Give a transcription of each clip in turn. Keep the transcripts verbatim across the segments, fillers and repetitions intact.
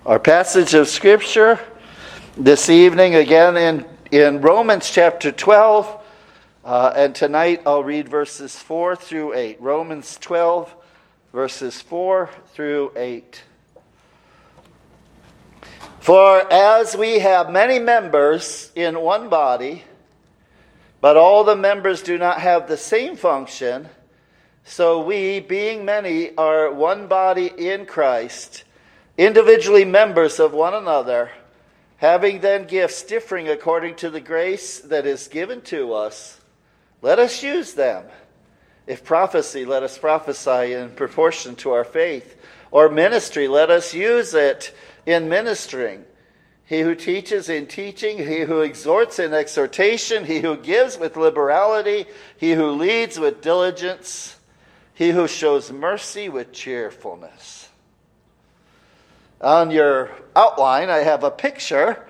Our passage of Scripture this evening, again in, in Romans chapter twelve, uh, and tonight I'll read verses four through eight. Romans twelve, verses four through eight. For as we have many members in one body, but all the members do not have the same function, so we, being many, are one body in Christ, individually members of one another, having then gifts differing according to the grace that is given to us. Let us use them. If prophecy, let us prophesy in proportion to our faith. Or ministry, let us use it in ministering. He who teaches in teaching, he who exhorts in exhortation, he who gives with liberality, he who leads with diligence, he who shows mercy with cheerfulness. On your outline, I have a picture,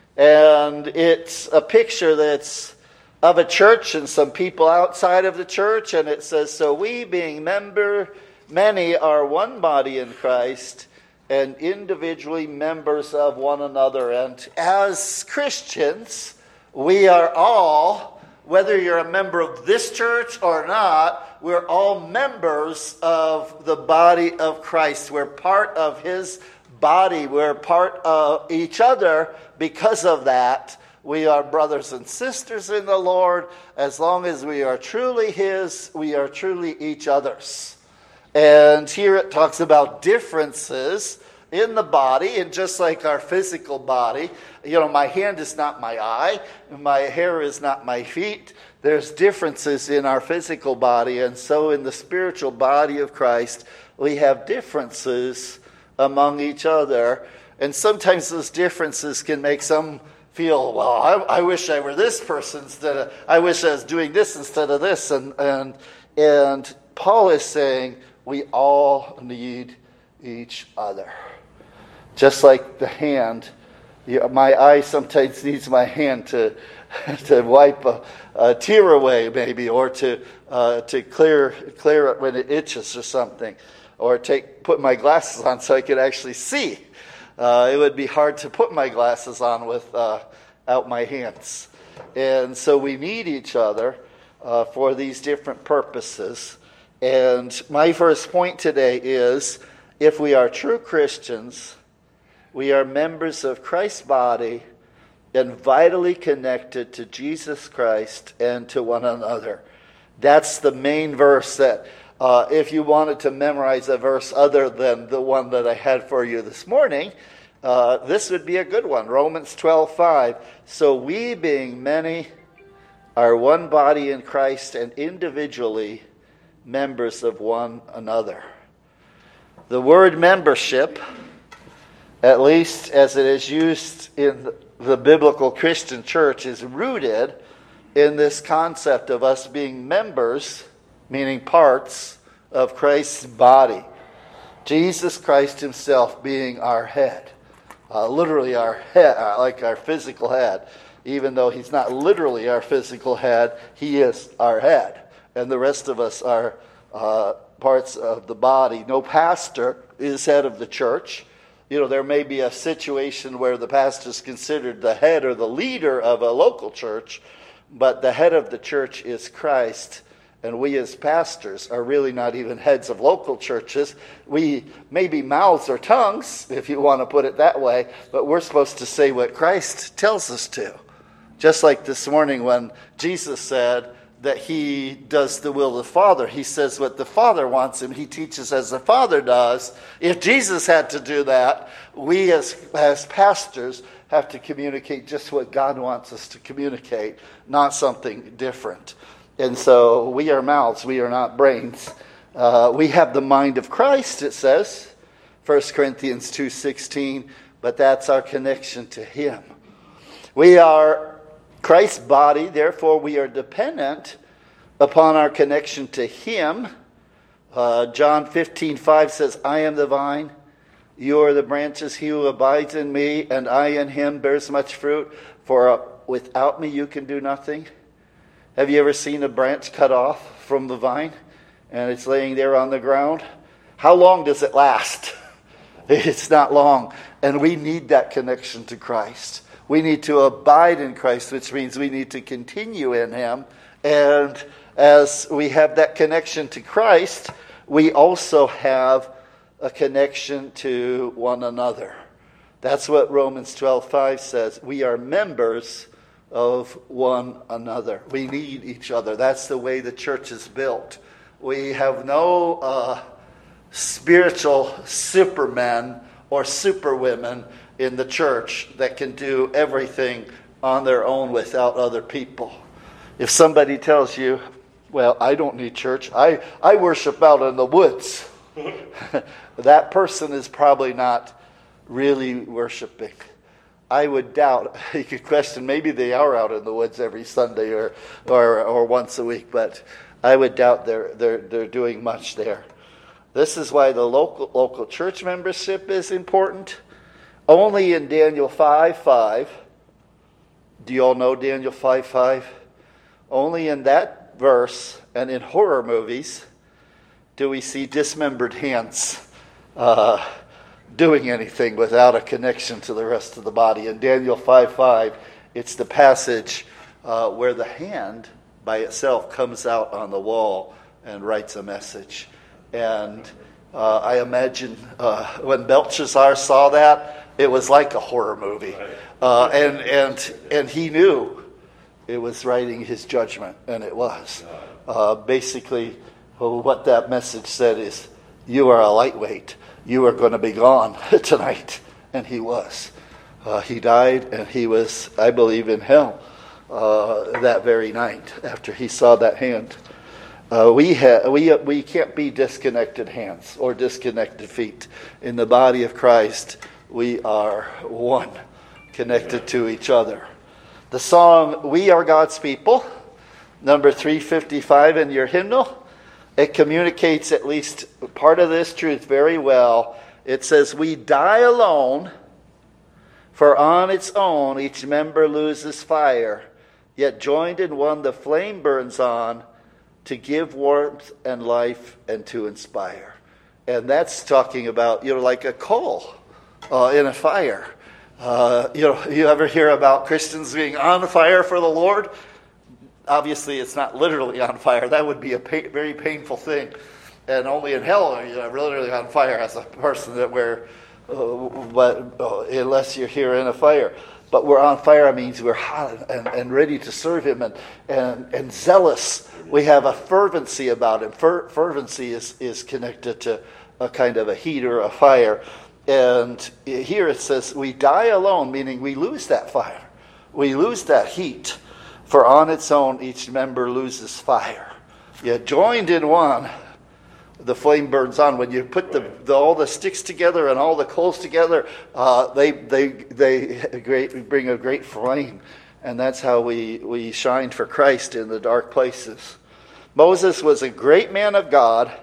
and it's a picture that's of a church and some people outside of the church, and it says, so we, being member, many are one body in Christ, and individually members of one another. And as Christians, we are all, whether you're a member of this church or not, we're all members of the body of Christ. We're part of His body. We're part of each other. Because of that, we are brothers and sisters in the Lord. As long as we are truly His, we are truly each other's. And here it talks about differences in the body, and just like our physical body, you know, my hand is not my eye, my hair is not my feet. There's differences in our physical body, and so in the spiritual body of Christ, we have differences among each other. And sometimes those differences can make some feel, well, I, I wish I were this person instead of, I wish I was doing this instead of this. And, and, and Paul is saying we all need each other. Just like the hand, you, my eye sometimes needs my hand to to wipe a, a tear away, maybe, or to uh, to clear clear it when it itches or something, or take put my glasses on so I could actually see. Uh, it would be hard to put my glasses on without uh, my hands, and so we need each other uh, for these different purposes. And my first point today is, if we are true Christians, we are members of Christ's body and vitally connected to Jesus Christ and to one another. That's the main verse that, uh, if you wanted to memorize a verse other than the one that I had for you this morning, uh, this would be a good one. Romans twelve five. So we, being many, are one body in Christ and individually members of one another. The word membership, at least as it is used in the biblical Christian church, is rooted in this concept of us being members, meaning parts, of Christ's body. Jesus Christ Himself being our head. Uh, literally our head, uh, like our physical head. Even though He's not literally our physical head, He is our head. And the rest of us are uh, parts of the body. No pastor is head of the church. You know, there may be a situation where the pastor is considered the head or the leader of a local church, but the head of the church is Christ, and we as pastors are really not even heads of local churches. We may be mouths or tongues, if you want to put it that way, but we're supposed to say what Christ tells us to. Just like this morning when Jesus said that He does the will of the Father. He says what the Father wants Him. He teaches as the Father does. If Jesus had to do that, we as, as pastors have to communicate just what God wants us to communicate, not something different. And so we are mouths, we are not brains. Uh, we have the mind of Christ, it says, First Corinthians two sixteen, but that's our connection to Him. We are Christ's body, therefore we are dependent upon our connection to Him. Uh, John fifteen five says, I am the vine, you are the branches. He who abides in me and I in him bears much fruit, for uh, without me you can do nothing. Have you ever seen a branch cut off from the vine and it's laying there on the ground? How long does it last? It's not long. And we need that connection to Christ. We need to abide in Christ, which means we need to continue in him. And as we have that connection to Christ, we also have a connection to one another. That's what Romans twelve five says. We are members of one another. We need each other. That's the way the church is built. We have no uh, spiritual supermen or superwomen in the church that can do everything on their own without other people. If somebody tells you, well, I don't need church, I, I worship out in the woods, that person is probably not really worshiping. I would doubt, you could question, maybe they are out in the woods every Sunday or or, or once a week, but I would doubt they're, they're, they're doing much there. This is why the local local church membership is important. Only in Daniel five five, do you all know Daniel five five? Only in that verse and in horror movies do we see dismembered hands uh, doing anything without a connection to the rest of the body. In Daniel five five, it's the passage uh, where the hand by itself comes out on the wall and writes a message. And uh, I imagine uh, when Belshazzar saw that, it was like a horror movie. Uh, and, and, and he knew it was writing his judgment, and it was. Uh, basically, what that message said is, you are a lightweight. You are going to be gone tonight. And he was. Uh, he died, and he was, I believe, in hell uh, that very night after he saw that hand. Uh, we, ha- we, we can't be disconnected hands or disconnected feet. In the body of Christ, we are one, connected to each other. The song, We Are God's People, number three fifty-five in your hymnal, it communicates at least part of this truth very well. It says, we die alone, for on its own each member loses fire, yet joined in one the flame burns on, to give warmth and life and to inspire. And that's talking about, you know, like a coal uh, in a fire. Uh, you know, you ever hear about Christians being on fire for the Lord? Obviously, it's not literally on fire. That would be a pa- very painful thing. And only in hell are you literally on fire as a person that we're, uh, but, uh, unless you're here in a fire. But we're on fire means we're hot and, and ready to serve him and, and, and zealous. We have a fervency about him. Fer- fervency is, is connected to a kind of a heat or a fire. And here it says, we die alone, meaning we lose that fire. We lose that heat. For on its own, each member loses fire. Yet joined in one, the flame burns on. When you put the, the all the sticks together and all the coals together, uh, they they they great, bring a great flame. And that's how we, we shine for Christ in the dark places. Moses was a great man of God,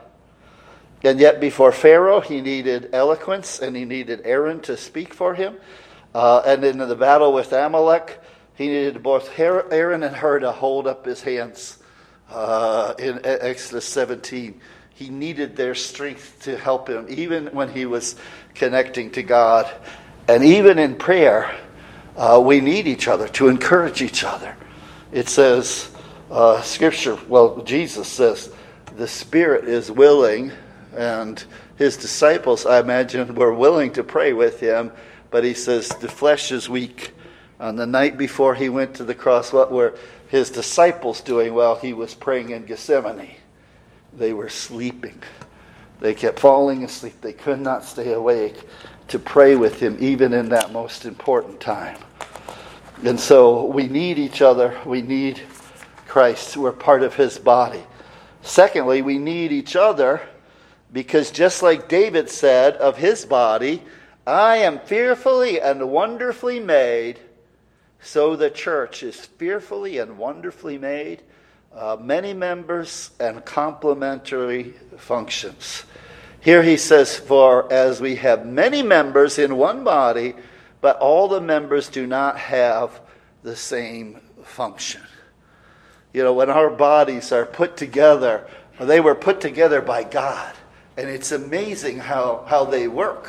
and yet before Pharaoh, he needed eloquence, and he needed Aaron to speak for him. Uh, and in the battle with Amalek, he needed both Aaron and Hur to hold up his hands. Uh, in Exodus seventeen, he needed their strength to help him, even when he was connecting to God. And even in prayer, uh, we need each other to encourage each other. It says, uh, Scripture, well, Jesus says, the spirit is willing, and his disciples, I imagine, were willing to pray with him, but he says the flesh is weak. On the night before he went to the cross, what were his disciples doing while he was praying in Gethsemane? They were sleeping. They kept falling asleep. They could not stay awake to pray with him, even in that most important time. And so we need each other. We need Christ. We're part of his body. Secondly, we need each other because just like David said of his body, I am fearfully and wonderfully made. So the church is fearfully and wonderfully made, uh, many members and complementary functions. Here he says, for as we have many members in one body, but all the members do not have the same function. You know, when our bodies are put together, they were put together by God. And it's amazing how, how they work.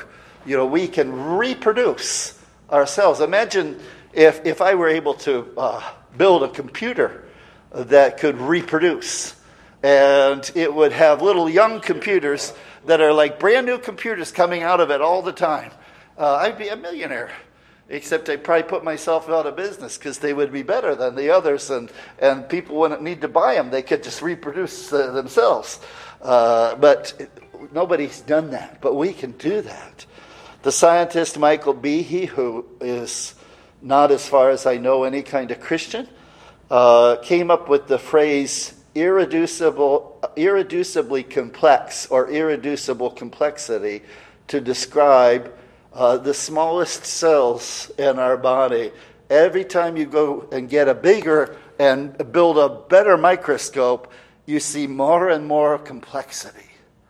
you know, we can reproduce ourselves. Imagine if, if I were able to uh, build a computer that could reproduce. And it would have little young computers that are like brand new computers coming out of it all the time. Uh, I'd be a millionaire. Except I'd probably put myself out of business because they would be better than the others, and, and people wouldn't need to buy them. They could just reproduce uh, themselves. Uh, but nobody's done that. But we can do that. The scientist Michael Behe, who is not, as far as I know, any kind of Christian, uh, came up with the phrase irreducible, irreducibly complex or irreducible complexity to describe uh, the smallest cells in our body. Every time you go and get a bigger and build a better microscope, you see more and more complexity.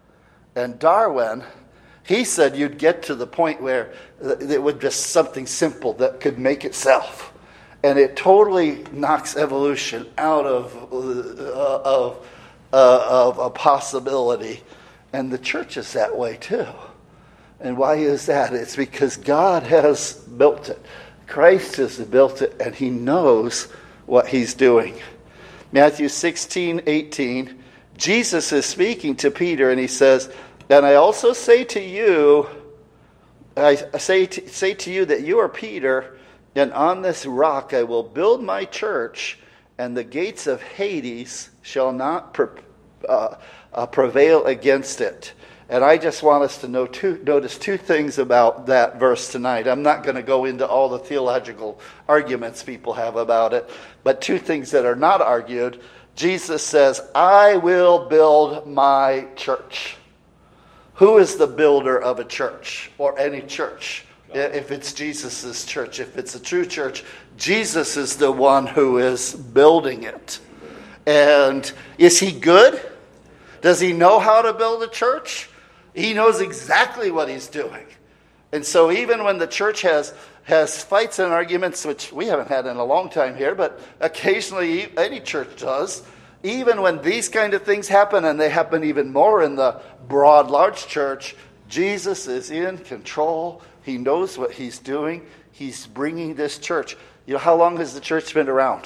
And Darwin, he said you'd get to the point where it would just something simple that could make itself. And it totally knocks evolution out of, uh, of, uh, of a possibility. And the church is that way too. And why is that? It's because God has built it. Christ has built it, and he knows what he's doing. Matthew sixteen eighteen, Jesus is speaking to Peter, and he says, "And I also say to you, I say to, say to you that you are Peter, and on this rock I will build my church, and the gates of Hades shall not pre- uh, uh, prevail against it." And I just want us to know two, notice two things about that verse tonight. I'm not going to go into all the theological arguments people have about it, but two things that are not argued. Jesus says, "I will build my church." Who is the builder of a church or any church? If it's Jesus' church, if it's a true church, Jesus is the one who is building it. And is he good? Does he know how to build a church? He knows exactly what he's doing. And so even when the church has, has fights and arguments, which we haven't had in a long time here, but occasionally any church does, even when these kind of things happen, and they happen even more in the broad, large church, Jesus is in control. He knows what he's doing. He's bringing this church. You know, how long has the church been around?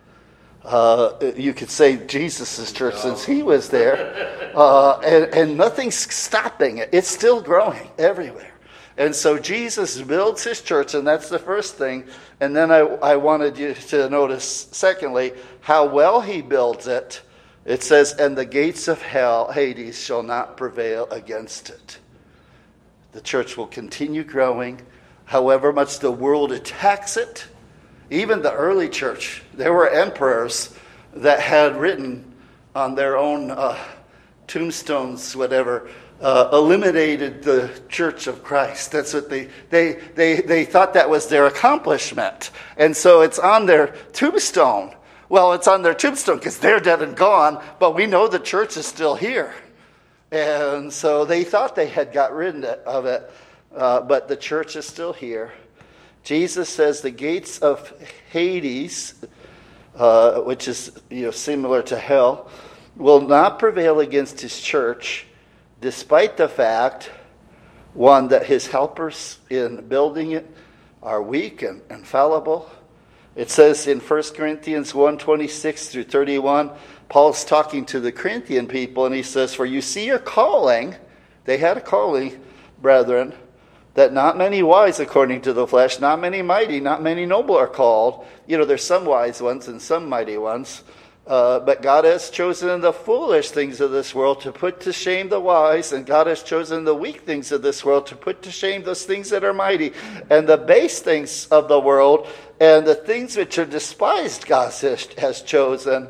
Uh, you could say Jesus' church since he was there. Uh, and, and nothing's stopping it. It's still growing everywhere. And so Jesus builds his church, and that's the first thing. And then I, I wanted you to notice, secondly, how well he builds it. It says, "And the gates of hell, Hades, shall not prevail against it." The church will continue growing, however much the world attacks it. Even the early church, there were emperors that had written on their own uh, tombstones, whatever, uh, eliminated the Church of Christ. That's what they, they, they, they thought that was their accomplishment. And so it's on their tombstone. Well, it's on their tombstone because they're dead and gone, but we know the church is still here. And so they thought they had got rid of it, uh, but the church is still here. Jesus says the gates of Hades, uh, which is you know similar to hell, will not prevail against his church, despite the fact, one, that his helpers in building it are weak and, and fallible. It says in First Corinthians one, twenty-six through thirty-one, Paul's talking to the Corinthian people, and he says, "For you see your calling," they had a calling, brethren, "that not many wise according to the flesh, not many mighty, not many noble are called." You know, there's some wise ones and some mighty ones. Uh, but God has chosen the foolish things of this world to put to shame the wise, and God has chosen the weak things of this world to put to shame those things that are mighty, and the base things of the world, and the things which are despised God has, has chosen,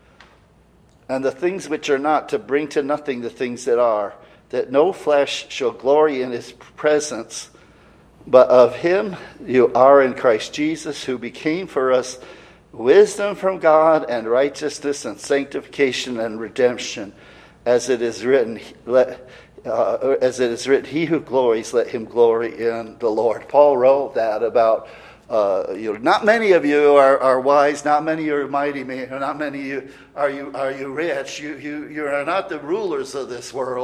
and the things which are not, to bring to nothing the things that are, that no flesh shall glory in his presence. But of him you are in Christ Jesus, who became for us wisdom from God and righteousness and sanctification and redemption, as it is written, let, uh, as it is written, he who glories, let him glory in the Lord. Paul wrote that about Uh, you know, not many of you are, are wise. Not many are mighty. Not many of you are you are you rich. You you you are not the rulers of this world.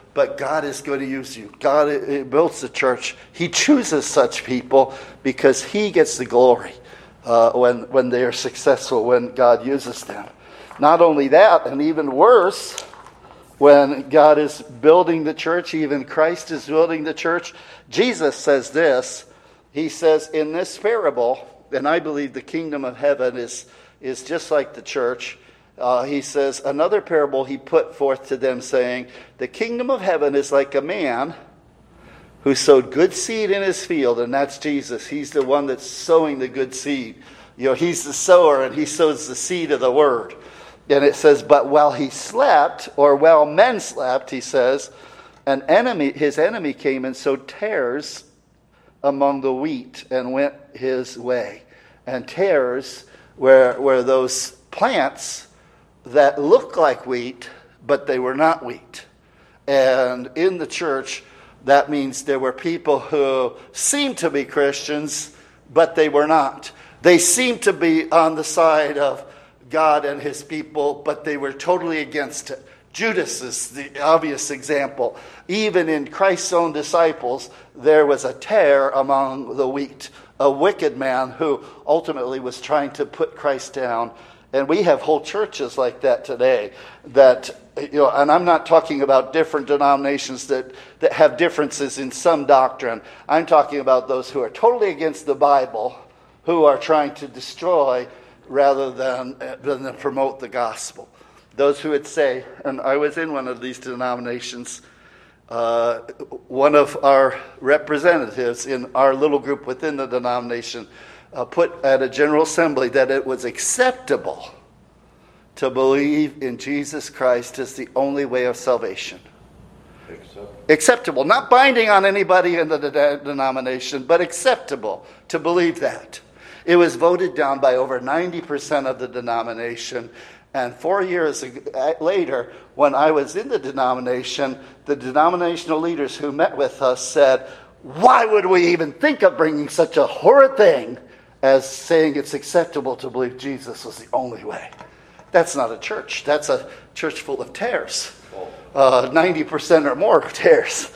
but God is going to use you. God it builds the church. He chooses such people because he gets the glory uh, when, when they are successful, when God uses them. Not only that, and even worse, when God is building the church, even Christ is building the church, Jesus says this. He says, in this parable, and I believe the kingdom of heaven is, is just like the church. Uh, he says, another parable he put forth to them, saying, the kingdom of heaven is like a man who sowed good seed in his field, and that's Jesus. He's the one that's sowing the good seed. You know, he's the sower, and he sows the seed of the word. And it says, but while he slept, or while men slept, he says, an enemy, his enemy came and sowed tares among the wheat and went his way. And tares were, were those plants that looked like wheat, but they were not wheat. And in the church, that means there were people who seemed to be Christians, but they were not. They seemed to be on the side of God and his people, but they were totally against it. Judas is the obvious example. Even in Christ's own disciples, there was a tare among the wheat, a wicked man who ultimately was trying to put Christ down. And we have whole churches like that today. That, you know, and I'm not talking about different denominations that, that have differences in some doctrine. I'm talking about those who are totally against the Bible, who are trying to destroy rather than, than promote the gospel. Those who would say, and I was in one of these denominations, uh, one of our representatives in our little group within the denomination uh, put at a general assembly that it was acceptable to believe in Jesus Christ as the only way of salvation. Acceptable. Acceptable. Not binding on anybody in the de- denomination, but acceptable to believe that. It was voted down by over ninety percent of the denomination. And four years later, when I was in the denomination, the denominational leaders who met with us said, why would we even think of bringing such a horrid thing as saying it's acceptable to believe Jesus was the only way? That's not a church. That's a church full of tares. Uh, ninety percent or more tares.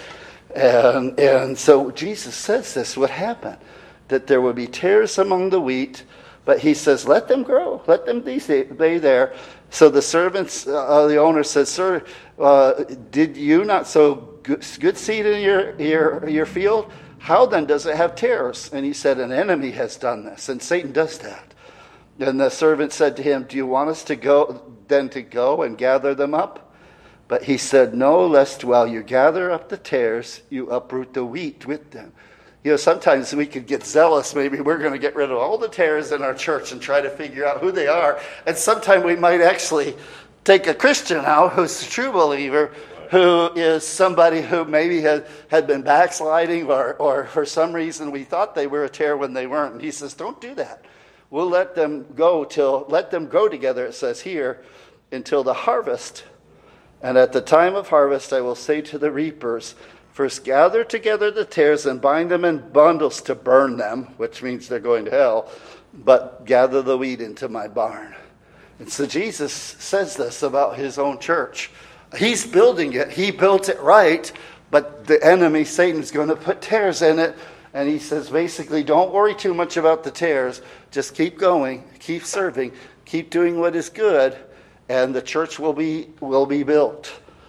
And, and so Jesus says this would happen, that there would be tares among the wheat. But he says, let them grow. Let them be there. So the servants, uh, the owner says, sir, uh, did you not sow good, good seed in your, your, your field? How then does it have tares? And he said, an enemy has done this. And Satan does that. And the servant said to him, do you want us to go then to go and gather them up? But he said, no, lest while you gather up the tares, you uproot the wheat with them. You know, sometimes we could get zealous. Maybe we're going to get rid of all the tares in our church and try to figure out who they are. And sometimes we might actually take a Christian out who's a true believer, who is somebody who maybe had, had been backsliding or, or for some reason we thought they were a tare when they weren't. And he says, don't do that. We'll let them go till, let them grow together, it says here, until the harvest. And at the time of harvest, I will say to the reapers, first gather together the tares and bind them in bundles to burn them, which means they're going to hell, but gather the wheat into my barn. And so Jesus says this about his own church. He's building it. He built it right, but the enemy, Satan's going to put tares in it. And he says, basically, don't worry too much about the tares. Just keep going, keep serving, keep doing what is good, and the church will be will be built.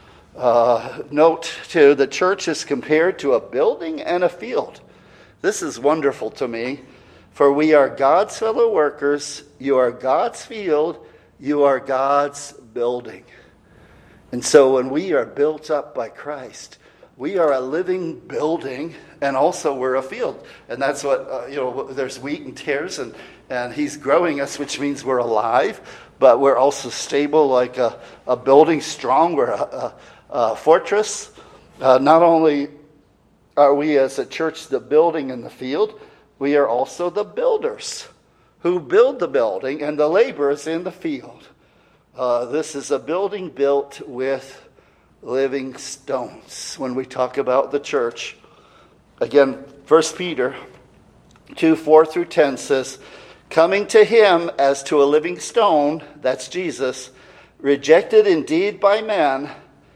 Uh, note, too, the church is compared to a building and a field. This is wonderful to me. For we are God's fellow workers. You are God's field. You are God's building. And so when we are built up by Christ, we are a living building, and also we're a field. And that's what, uh, you know, there's wheat and tares, and, and he's growing us, which means we're alive, but we're also stable like a, a building, strong. We're a, a Uh, fortress. Uh, not only are we as a church the building in the field, we are also the builders who build the building and the laborers in the field. Uh, this is a building built with living stones. When we talk about the church, again, First Peter two, four through ten says, coming to him as to a living stone, that's Jesus, rejected indeed by men,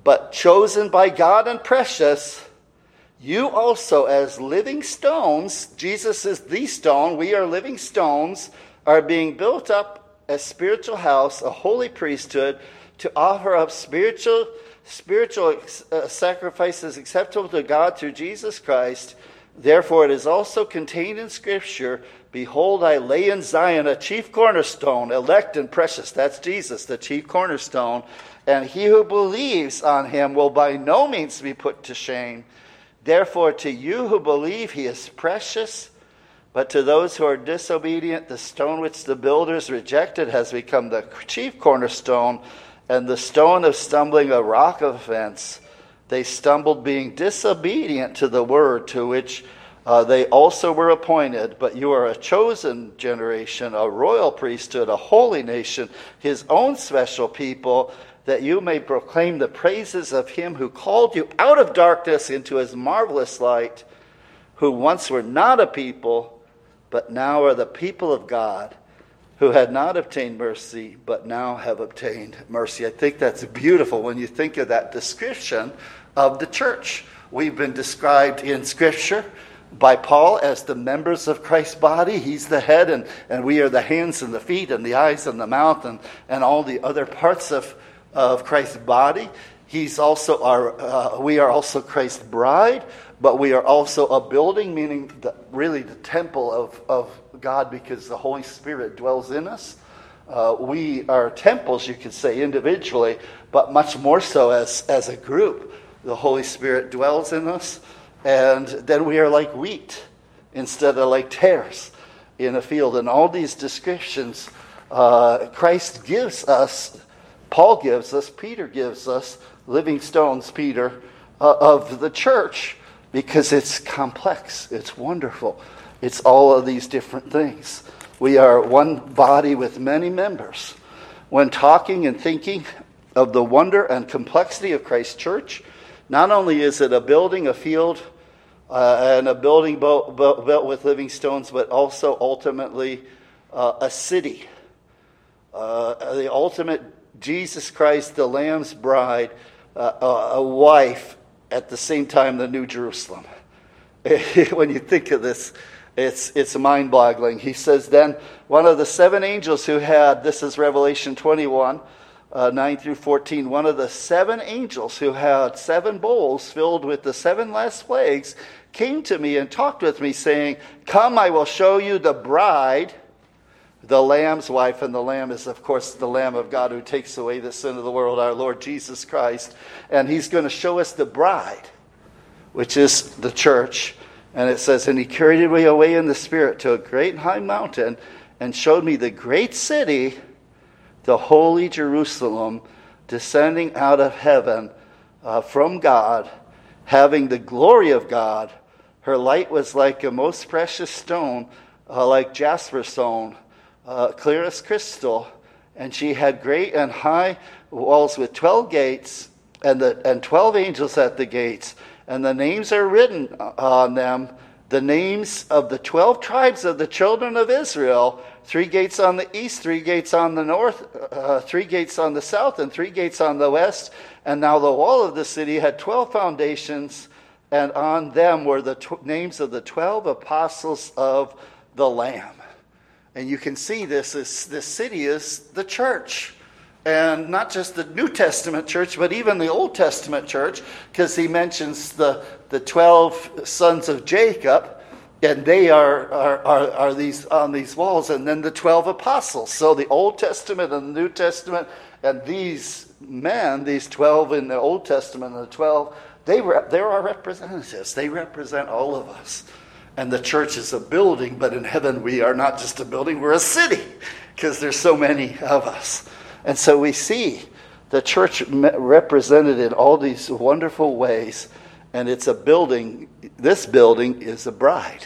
but chosen by God and precious, you also as living stones, Jesus is the stone, we are living stones, are being built up as spiritual house, a holy priesthood, to offer up spiritual spiritual uh, sacrifices acceptable to God through Jesus Christ. Therefore it is also contained in Scripture, behold, I lay in Zion a chief cornerstone, elect and precious. That's Jesus, the chief cornerstone. And he who believes on him will by no means be put to shame. Therefore to you who believe he is precious, but to those who are disobedient, the stone which the builders rejected has become the chief cornerstone, and the stone of stumbling a rock of offense. They stumbled being disobedient to the word to which uh, they also were appointed. But you are a chosen generation, a royal priesthood, a holy nation, his own special people, that you may proclaim the praises of him who called you out of darkness into his marvelous light, who once were not a people, but now are the people of God, who had not obtained mercy, but now have obtained mercy. I think that's beautiful when you think of that description of the church. We've been described in Scripture by Paul as the members of Christ's body. He's the head, and, and we are the hands and the feet and the eyes and the mouth and, and all the other parts of, of Christ's body. He's also our. Uh, we are also Christ's bride, but we are also a building, meaning the, really the temple of, of God, because the Holy Spirit dwells in us. Uh, we are temples, you could say, individually, but much more so as, as a group. The Holy Spirit dwells in us, and then we are like wheat instead of like tares in a field. And all these descriptions, uh, Christ gives us, Paul gives us, Peter gives us, living stones, Peter, uh, of the church, because it's complex, it's wonderful. It's all of these different things. We are one body with many members. When talking and thinking of the wonder and complexity of Christ's church, not only is it a building, a field, uh, and a building built, built, built with living stones, but also ultimately uh, a city. Uh, the ultimate Jesus Christ, the Lamb's bride, uh, a, a wife, at the same time the New Jerusalem. When you think of this, It's it's mind-boggling. He says, then one of the seven angels who had, this is Revelation twenty-one, uh, nine through fourteen, one of the seven angels who had seven bowls filled with the seven last plagues came to me and talked with me, saying, come, I will show you the bride, the Lamb's wife. And the Lamb is, of course, the Lamb of God who takes away the sin of the world, our Lord Jesus Christ. And he's going to show us the bride, which is the church. And it says, and he carried me away in the Spirit to a great high mountain and showed me the great city, the holy Jerusalem, descending out of heaven uh, from God, having the glory of God. Her light was like a most precious stone, uh, like jasper stone, uh, clear as crystal. And she had great and high walls with twelve gates, and the and twelve angels at the gates. And the names are written on them, the names of the twelve tribes of the children of Israel, three gates on the east, three gates on the north, uh, three gates on the south, and three gates on the west. And now the wall of the city had twelve foundations, and on them were the tw- names of the twelve apostles of the Lamb. And you can see this, this, this city is the church. And not just the New Testament church, but even the Old Testament church, because he mentions the, the twelve sons of Jacob, and they are, are, are, are these on these walls, and then the twelve apostles. So the Old Testament and the New Testament, and these men, these twelve in the Old Testament and the twelve, they re- they're our representatives. They represent all of us. And the church is a building, but in heaven we are not just a building, we're a city, because there's so many of us. And so we see the church represented in all these wonderful ways. And it's a building. This building is a bride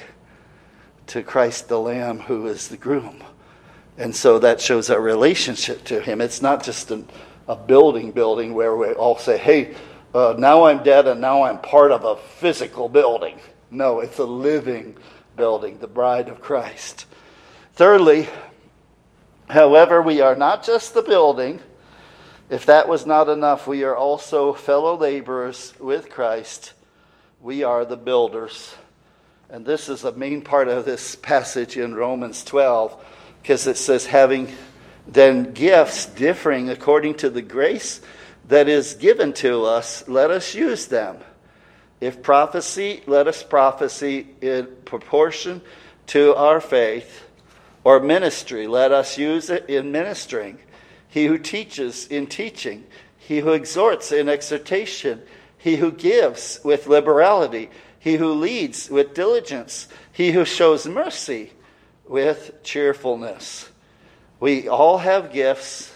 to Christ the Lamb, who is the groom. And so that shows our relationship to him. It's not just an, a building building where we all say, hey, uh, now I'm dead and now I'm part of a physical building. No, it's a living building, the bride of Christ. Thirdly, however, we are not just the building, If that was not enough, we are also fellow laborers with Christ. We are the builders. And this is a main part of this passage in Romans twelve, because it says, having then gifts differing according to the grace that is given to us, let us use them. If prophecy, let us prophesy in proportion to our faith. Or ministry, let us use it in ministering. He who teaches in teaching. He who exhorts in exhortation. He who gives with liberality. He who leads with diligence. He who shows mercy with cheerfulness. We all have gifts.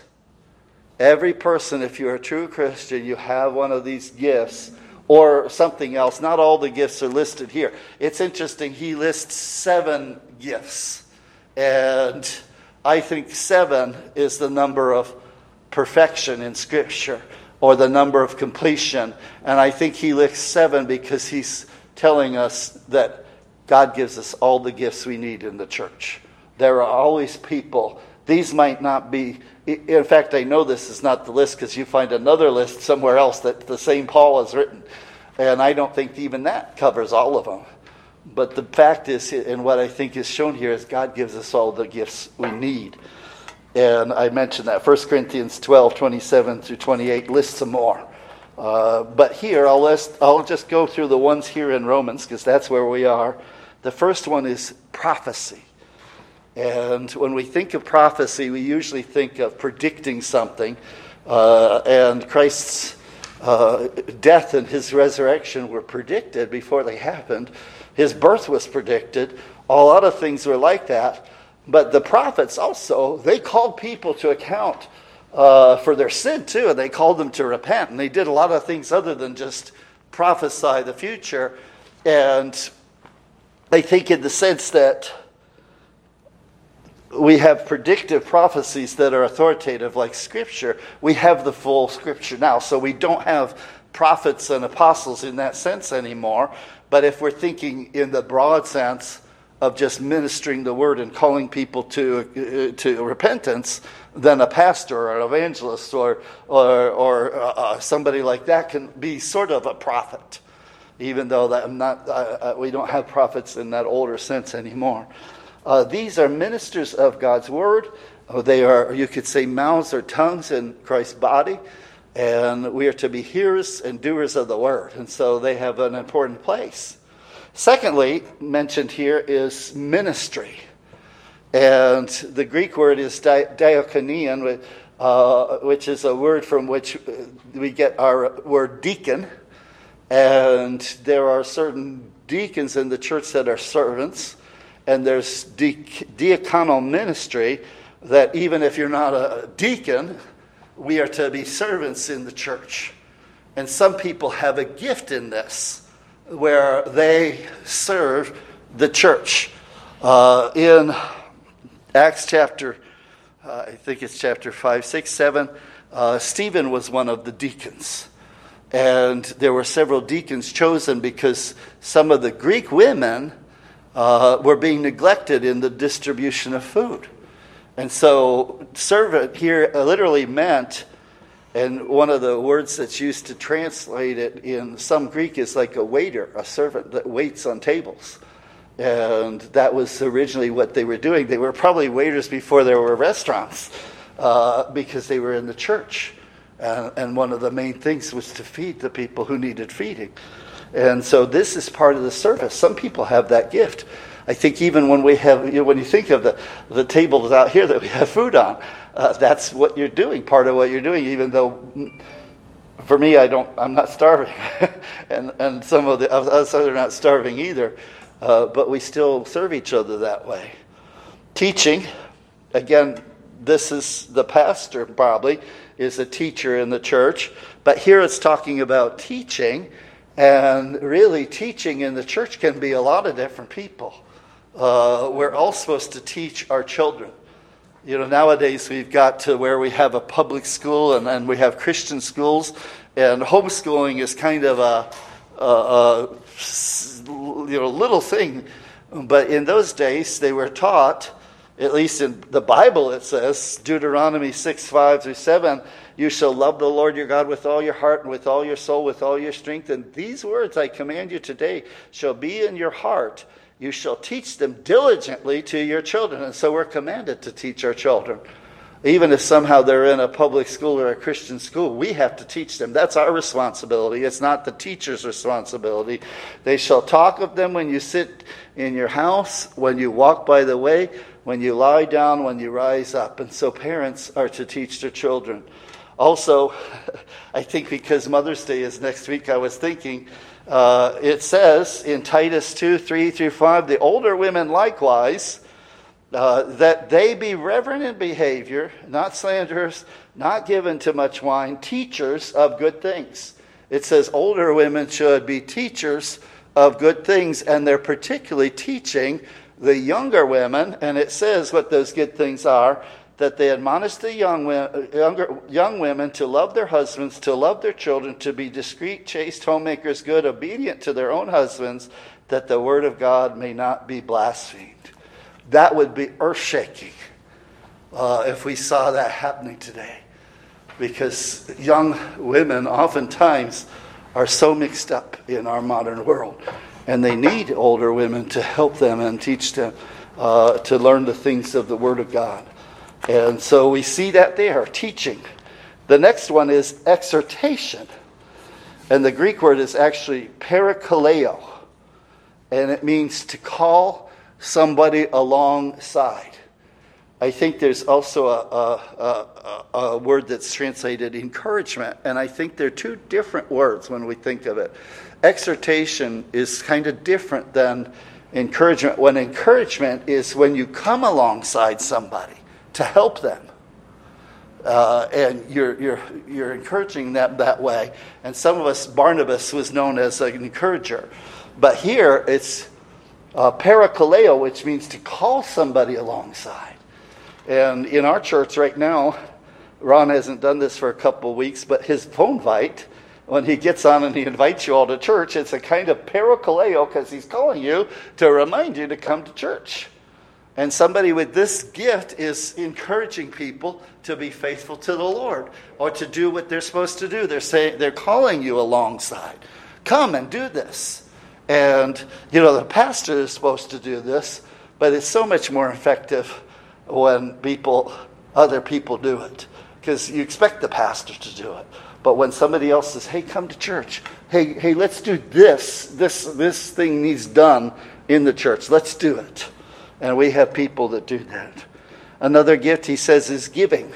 Every person, if you're a true Christian, you have one of these gifts or something else. Not all the gifts are listed here. It's interesting, he lists seven gifts. And I think seven is the number of perfection in Scripture, or the number of completion. And I think he lists seven because he's telling us that God gives us all the gifts we need in the church. There are always people. These might not be, in fact, I know this is not the list because you find another list somewhere else that the same Paul has written. And I don't think even that covers all of them. But the fact is, and what I think is shown here, is God gives us all the gifts we need. And I mentioned that. First Corinthians twelve, twenty-seven through twenty-eight lists some more. Uh, but here, I'll, list, I'll just go through the ones here in Romans, because that's where we are. The first one is prophecy. And when we think of prophecy, we usually think of predicting something. Uh, and Christ's uh, death and his resurrection were predicted before they happened. His birth was predicted. A lot of things were like that. But the prophets also, they called people to account uh, for their sin too. And they called them to repent. And they did a lot of things other than just prophesy the future. And I think in the sense that we have predictive prophecies that are authoritative like Scripture, we have the full Scripture now. So we don't have prophets and apostles in that sense anymore. But if we're thinking in the broad sense of just ministering the word and calling people to uh, to repentance, then a pastor or an evangelist or or, or uh, somebody like that can be sort of a prophet, even though that I'm not. Uh, we don't have prophets in that older sense anymore. Uh, these are ministers of God's word. Oh, they are, you could say, mouths or tongues in Christ's body. And we are to be hearers and doers of the word. And so they have an important place. Secondly, mentioned here is ministry. And the Greek word is di- diakonian, uh, which is a word from which we get our word deacon. And there are certain deacons in the church that are servants. And there's de- diaconal ministry that even if you're not a deacon, we are to be servants in the church. And some people have a gift in this, where they serve the church. Uh, in Acts chapter, uh, I think it's chapter five, six, seven, uh, Stephen was one of the deacons. And there were several deacons chosen because some of the Greek women uh, were being neglected in the distribution of food. And so servant here literally meant, and one of the words that's used to translate it in some Greek is like a waiter, a servant that waits on tables. And that was originally what they were doing. They were probably waiters before there were restaurants uh, because they were in the church. And, and one of the main things was to feed the people who needed feeding. And so this is part of the service. Some people have that gift. I think even when we have, you know, when you think of the, the tables out here that we have food on, uh, that's what you're doing, part of what you're doing, even though for me, I don't, I'm not starving. and, and some of the others are not starving either. Uh, but we still serve each other that way. Teaching, again, this is the pastor probably, is a teacher in the church. But here it's talking about teaching. And really, teaching in the church can be a lot of different people. Uh, we're all supposed to teach our children. You know, nowadays we've got to where we have a public school and then we have Christian schools. And homeschooling is kind of a, a, a you know, little thing. But in those days, they were taught At least in the Bible it says, Deuteronomy six, five through seven, you shall love the Lord your God with all your heart and with all your soul, with all your strength. And these words I command you today shall be in your heart. You shall teach them diligently to your children. And so we're commanded to teach our children. Even if somehow they're in a public school or a Christian school, we have to teach them. That's our responsibility. It's not the teacher's responsibility. They shall talk of them when you sit in your house, when you walk by the way, when you lie down, when you rise up. And so parents are to teach their children. Also, I think because Mother's Day is next week, I was thinking, uh, it says in Titus two, three through five, the older women likewise, Uh, that they be reverent in behavior, not slanderers, not given to much wine, teachers of good things. It says older women should be teachers of good things, and they're particularly teaching the younger women, and it says what those good things are, that they admonish the young, younger, young women to love their husbands, to love their children, to be discreet, chaste, homemakers, good, obedient to their own husbands, that the word of God may not be blasphemed. That would be earth-shaking uh, if we saw that happening today. Because young women oftentimes are so mixed up in our modern world. And they need older women to help them and teach them uh, to learn the things of the Word of God. And so we see that there, teaching. The next one is exhortation. And the Greek word is actually parakaleo. And it means to call somebody alongside. I think there's also a, a, a, a word that's translated encouragement, and I think they're two different words when we think of it. Exhortation is kind of different than encouragement. When encouragement is when you come alongside somebody to help them, uh, and you're you're you're encouraging them that way. And some of us, Barnabas was known as an encourager, but here it's Uh, parakaleo, which means to call somebody alongside. And in our church right now, Ron hasn't done this for a couple of weeks, but his phone bite, when he gets on and he invites you all to church, it's a kind of parakaleo because he's calling you to remind you to come to church. And somebody with this gift is encouraging people to be faithful to the Lord or to do what they're supposed to do. They're saying, they're calling you alongside. Come and do this. And, you know, the pastor is supposed to do this, but it's so much more effective when people, other people do it. Because you expect the pastor to do it. But when somebody else says, hey, come to church. Hey, hey, let's do this. This, this thing needs done in the church. Let's do it. And we have people that do that. Another gift, he says, is giving.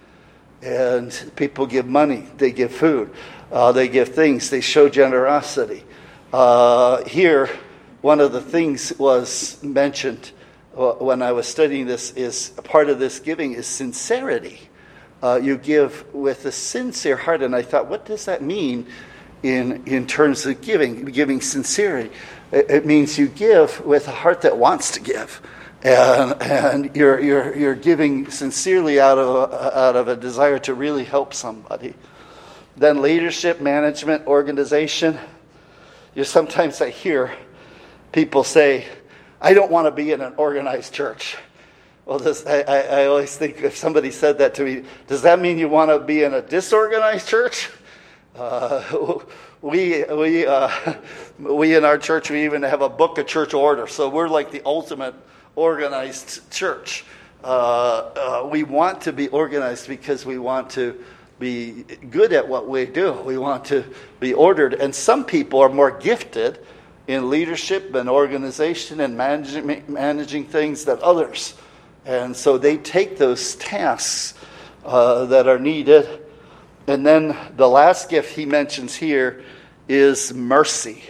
And people give money. They give food. Uh, they give things. They show generosity. Uh, here, one of the things was mentioned when I was studying this is part of this giving is sincerity. Uh, you give with a sincere heart, and I thought, what does that mean in in terms of giving? Giving sincerity. It, it means you give with a heart that wants to give, and and you're you're you're giving sincerely out of a, out of a desire to really help somebody. Then leadership, management, organization. You sometimes I hear people say, I don't want to be in an organized church. Well, this, I, I, I always think if somebody said that to me, does that mean you want to be in a disorganized church? Uh, we we uh, we in our church, we even have a book of church order. So we're like the ultimate organized church. Uh, uh, we want to be organized because we want to be good at what we do. We want to be ordered. And some people are more gifted in leadership and organization and managing, managing things than others. And so they take those tasks uh, that are needed. And then the last gift he mentions here is mercy.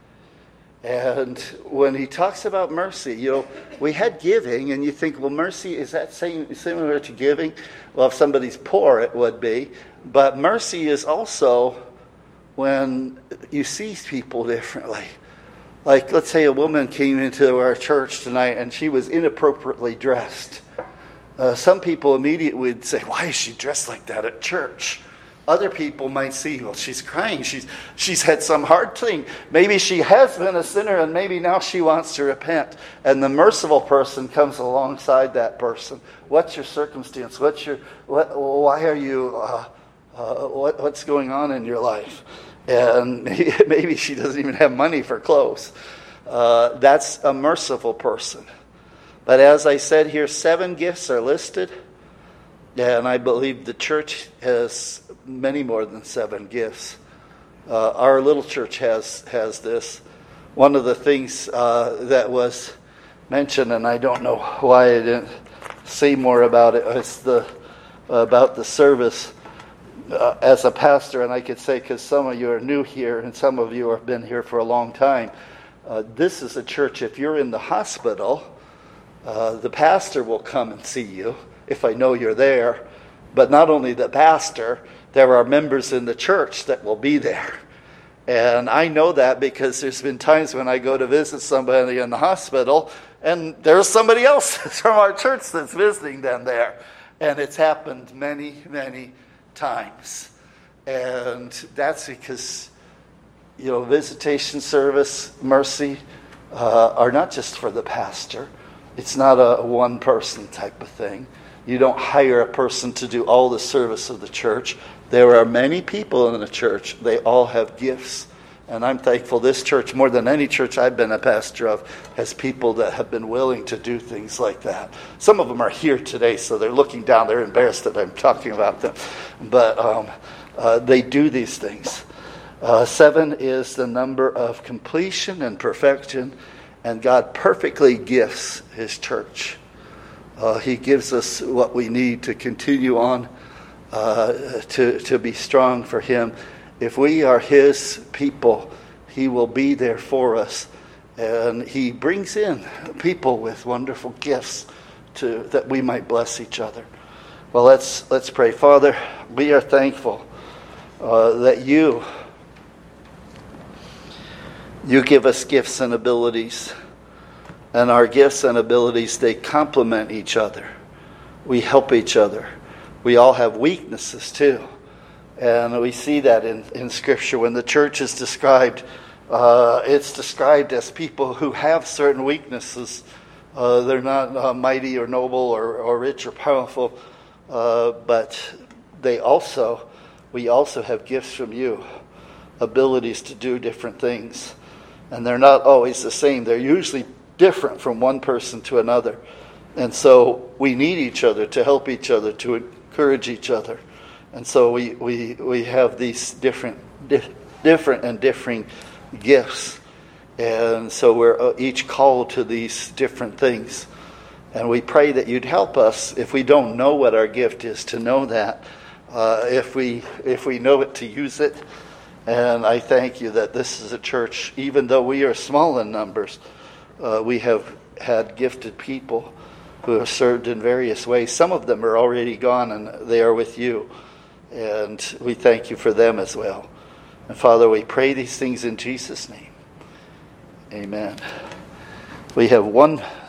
And when he talks about mercy, you know, we had giving, and you think, well, mercy, is that same, similar to giving? Well, if somebody's poor, it would be. But mercy is also when you see people differently. Like, let's say a woman came into our church tonight, and she was inappropriately dressed. Uh, some people immediately would say, why is she dressed like that at church? Other people might see, well, she's crying. She's she's had some hard thing. Maybe she has been a sinner, and maybe now she wants to repent. And the merciful person comes alongside that person. What's your circumstance? What's your what? Why are you? Uh, uh, what, what's going on in your life? And maybe, maybe she doesn't even have money for clothes. Uh, that's a merciful person. But as I said here, seven gifts are listed. And I believe the church has many more than seven gifts. Uh, our little church has has this. One of the things uh, that was mentioned, and I don't know why I didn't say more about it, is the about the service uh, as a pastor. And I could say, because some of you are new here and some of you have been here for a long time, uh, this is a church. If you're in the hospital, uh, the pastor will come and see you, if I know you're there. But not only the pastor, there are members in the church that will be there. And I know that because there's been times when I go to visit somebody in the hospital, and there's somebody else from our church that's visiting them there. And it's happened many, many times. And that's because, you know, visitation service, mercy, uh, are not just for the pastor. It's not a one-person type of thing. You don't hire a person to do all the service of the church. There are many people in the church. They all have gifts. And I'm thankful this church, more than any church I've been a pastor of, has people that have been willing to do things like that. Some of them are here today, so they're looking down. They're embarrassed that I'm talking about them. But um, uh, they do these things. Uh, seven is the number of completion and perfection. And God perfectly gifts His church. Uh, he gives us what we need to continue on, uh, to, to be strong for Him. If we are His people, He will be there for us. And He brings in people with wonderful gifts to that we might bless each other. Well, let's let's pray. Father, we are thankful uh, that you, you give us gifts and abilities. And our gifts and abilities, they complement each other. We help each other. We all have weaknesses too. And we see that in, in Scripture. When the church is described, uh, it's described as people who have certain weaknesses. Uh, they're not uh, mighty or noble or, or rich or powerful. Uh, but they also, we also have gifts from you. Abilities to do different things. And they're not always the same. They're usually different from one person to another. And so we need each other to help each other, to encourage each other. And so we we, we have these different di- different and differing gifts. And so we're each called to these different things. And we pray that you'd help us, if we don't know what our gift is, to know that. Uh, if we if we know it, to use it. And I thank you that this is a church, even though we are small in numbers, Uh, we have had gifted people who have served in various ways. Some of them are already gone and they are with you. And we thank you for them as well. And Father, we pray these things in Jesus' name. Amen. We have one